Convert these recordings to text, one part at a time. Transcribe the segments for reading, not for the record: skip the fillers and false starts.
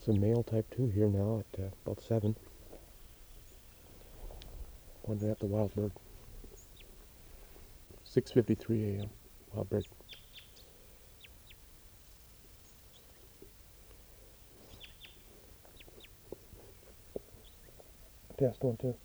Some male type 2 here now at about 7. Wondering at the wild bird. 6:53 a.m. Wild bird. Test 1, 2.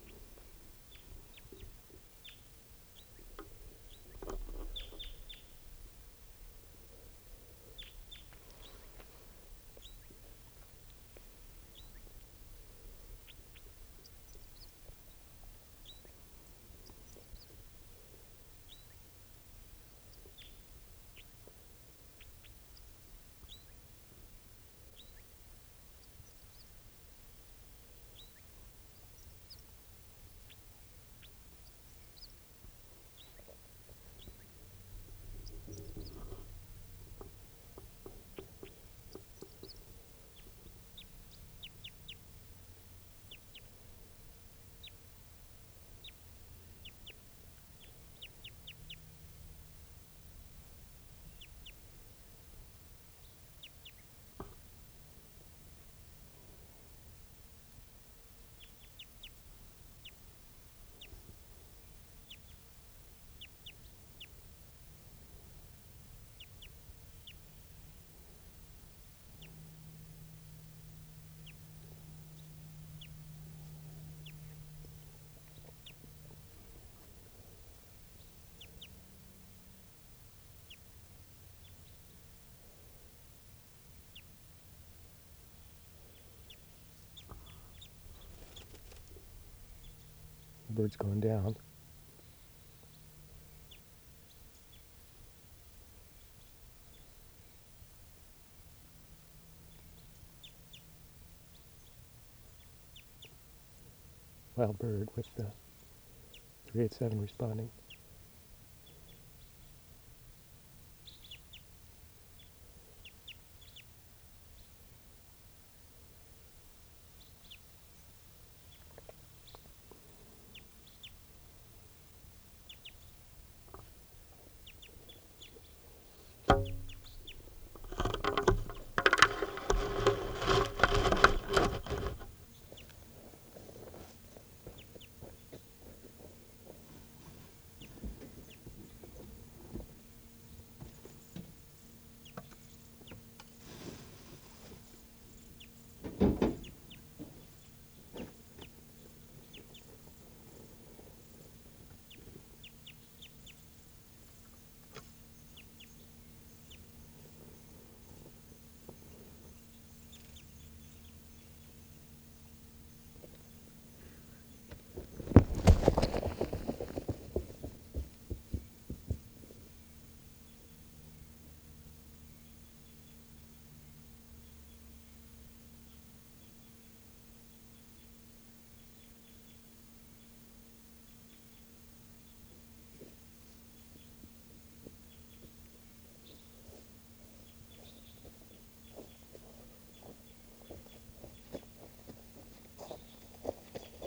The bird's going down. Wild bird with the 387 responding.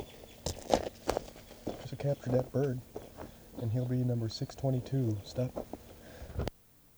Just captured that bird, and he'll be number 622. Stop.